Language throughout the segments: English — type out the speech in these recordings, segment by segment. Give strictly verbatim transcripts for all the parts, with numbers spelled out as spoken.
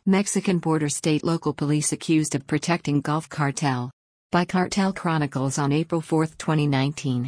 Mexican border state local police accused of protecting Gulf Cartel. By Cartel Chronicles on April fourth, twenty nineteen.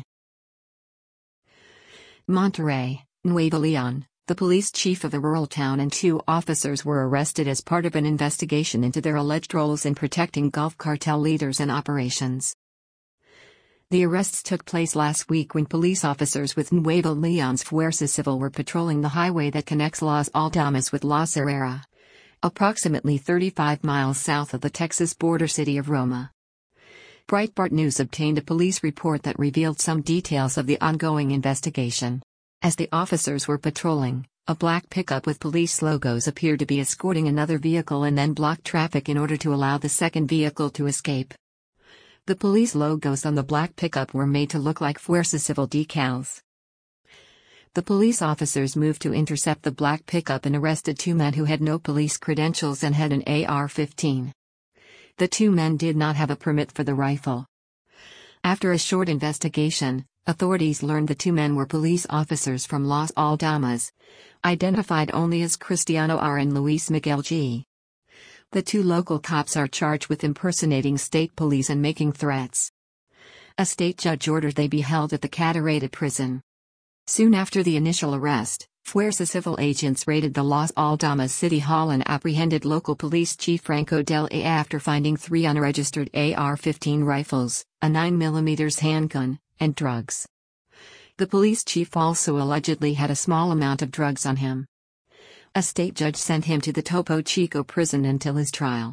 Monterrey, Nuevo Leon. The police chief of the rural town and two officers were arrested as part of an investigation into their alleged roles in protecting Gulf Cartel leaders and operations. The arrests took place last week when police officers with Nuevo Leon's Fuerza Civil were patrolling the highway that connects Las Aldamas with La Serrera, approximately thirty-five miles south of the Texas border city of Roma. Breitbart News obtained a police report that revealed some details of the ongoing investigation. As the officers were patrolling, a black pickup with police logos appeared to be escorting another vehicle and then blocked traffic in order to allow the second vehicle to escape. The police logos on the black pickup were made to look like Fuerza Civil decals. The police officers moved to intercept the black pickup and arrested two men who had no police credentials and had an A R fifteen. The two men did not have a permit for the rifle. After a short investigation, authorities learned the two men were police officers from Las Aldamas, identified only as Cristiano R. and Luis Miguel G. The two local cops are charged with impersonating state police and making threats. A state judge ordered they be held at the Cadereyta prison. Soon after the initial arrest, Fuerza Civil agents raided the Las Aldamas City Hall and apprehended local police chief Franco Del A after finding three unregistered A R fifteen rifles, a nine millimeter handgun, and drugs. The police chief also allegedly had a small amount of drugs on him. A state judge sent him to the Topo Chico prison until his trial.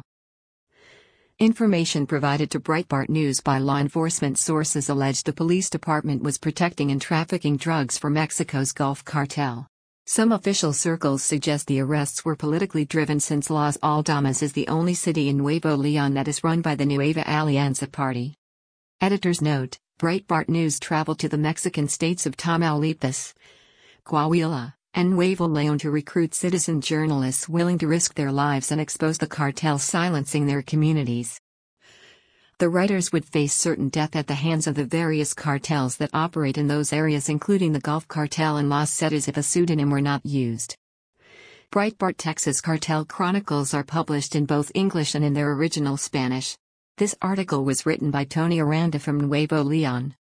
Information provided to Breitbart News by law enforcement sources alleged the police department was protecting and trafficking drugs for Mexico's Gulf Cartel. Some official circles suggest the arrests were politically driven since Las Aldamas is the only city in Nuevo Leon that is run by the Nueva Alianza party. Editor's note: Breitbart News traveled to the Mexican states of Tamaulipas, Coahuila, and Nuevo Leon to recruit citizen journalists willing to risk their lives and expose the cartel silencing their communities. The writers would face certain death at the hands of the various cartels that operate in those areas, including the Gulf Cartel and Los Zetas, if a pseudonym were not used. Breitbart Texas Cartel Chronicles are published in both English and in their original Spanish. This article was written by Tony Aranda from Nuevo Leon.